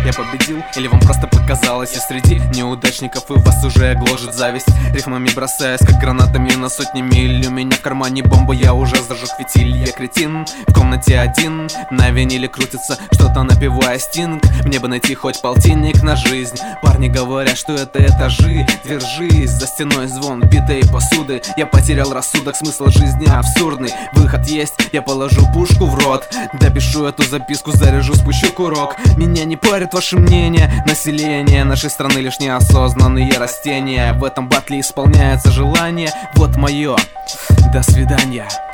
я победил, или вам просто показалось? Я среди неудачников, и вас уже гложет зависть. Рифмами бросаясь, как гранатами на сотни миль. У меня в кармане бомба, я уже зажег фитиль. Я кретин, в комнате один, на виниле крутится, что-то напевая стинг. Мне бы найти хоть полтинник на жизнь. Парни говорят, что это этажи. Держись, за стеной звон битой посуды. Я потерял рассудок, смысл жизни абсурдный. Выход есть, я положу пушку в рот. Допишу эту записку, заряжу, спущу курок. Меня не парит ваше мнение. Население нашей страны лишь неосознанные растения. В этом батле исполняется желание. Вот мое. До свидания.